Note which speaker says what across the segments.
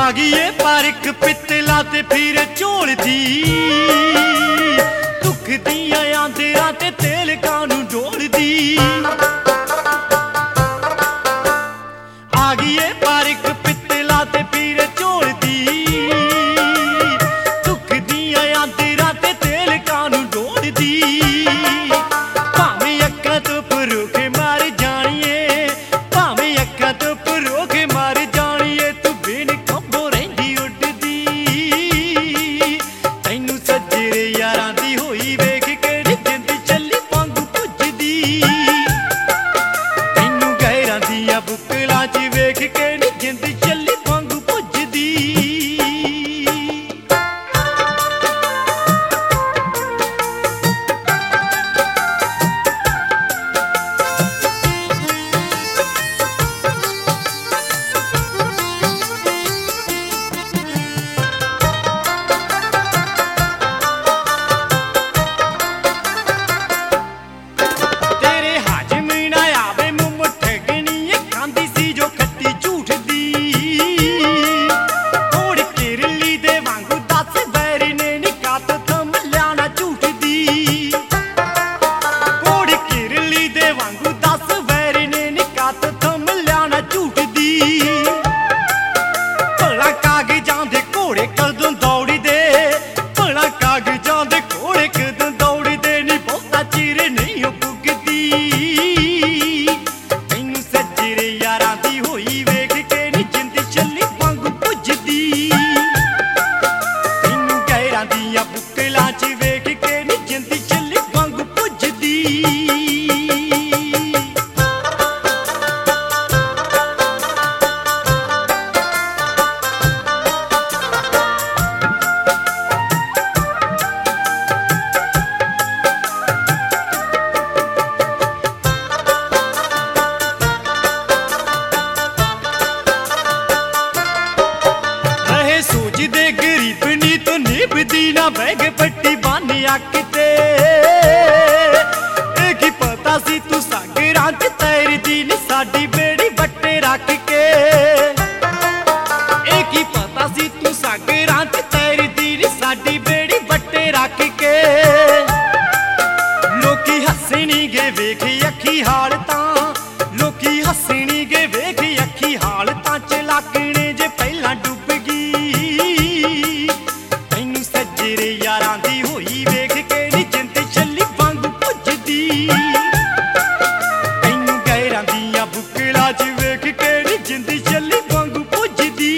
Speaker 1: आ गई है पारिक पित्तला ते फिर झोलदी दुख दियां आंदरां ते तेल कानू डोलदी आ गई है पारिक पित्तला ते फिर झोलदी दुख दियां आंदरां ते तेल कानू डोलदी भावें अक्कां तो परोखे मार जाणीए भावें अक्कां तो परोखे मार जाणीए तू बिन खंभों रहिंदी उड्डदी तैनू सज्जरे यारां दी होई वेख के जिंद चली वांगू भुजदी तैनू गैरां दियां बुकलां च वेख के जिंद चली वांगू भुजदी बुकलां च वेख के जिंद चली वांगू भुजदी रहे सोचदे गरीब नी तो निभदी ना बैग पट्टी बन अक ते की पता सी तू सागरां च तैरदी नी साडी बेड़ी बट्टे रख के की पता सी तू सागरां च तैरदी नी साडी बेड़ी बट्टे रख के लोकी हसनी गे वेख अखी हालतां लोकी हसनी गे वेख अखी हालतां चलाकणे जे पहलां डुब गई तैनू सज्जरे यारां दी होई वेख के जिंद चली वांगू भुजदी तैनू गैरां दियां बुकलां च वेख के जिंद चली वांगू भुजदी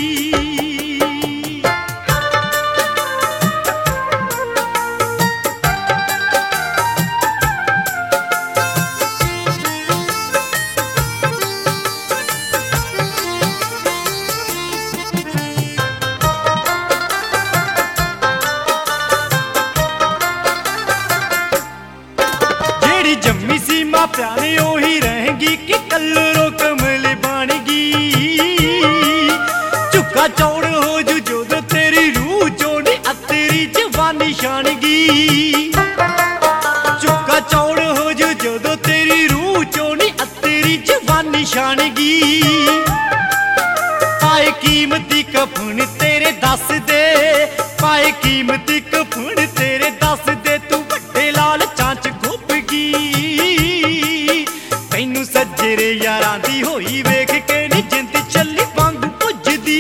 Speaker 1: जम्मी सी मापिया ने ओही रहेगी कि कलरो कमल बन गई चुका चौड़ हो जू जो तेरी रूह चोनी अतरी जवानी शानगी चुका चौड़ हो जू जो तेरी रूह चोनी अतरी जवानी शानगी पाए कीमती कफन तेरे दस दे पाए कीमती कफन तेरे दस दे तू बड़े लाल चांच तैनू सज्जरे यारां दी होई वेख के जिंद चली वांगू भुजदी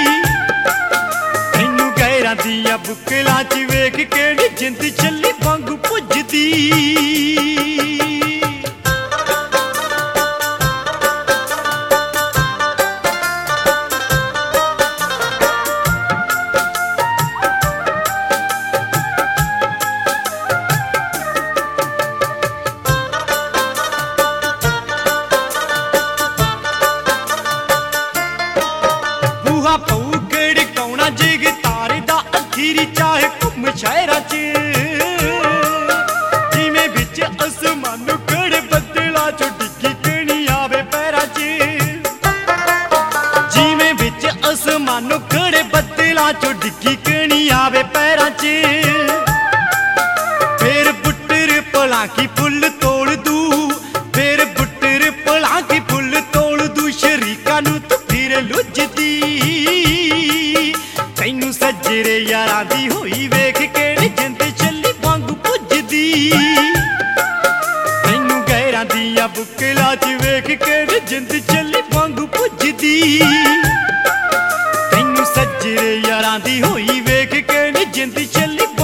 Speaker 1: तैनू गैरां दियां बुकलां च वेख के जिंद चली वांगू भुजदी चाहे घुम शहरा च जिमें बिच आसमानों खड़े बदला चो डिग्गी कणी आवे पैरा च जिमें बिच आसमानों खड़े बदला चो डिग्गी कणी आवे पैरा च फिर पुट्टर भला की फुल तोड़ दू फिर पुट्टर भला की फुल तोड़ दू शरीका नू तू फिर लुझदी ਦਿਲਾਂ 'ਚ ਵੇਖ ਕੇ ਨੀ ਜਿੰਦ ਚੱਲੀ ਵਾਂਗੂ ਪੁੱਜਦੀ ਤੈਨੂੰ ਸੱਜਰੇ ਯਾਰਾਂ ਦੀ ਹੋਈ ਵੇਖ ਕੇ ਨੀ ਜਿੰਦ ਚੱਲੀ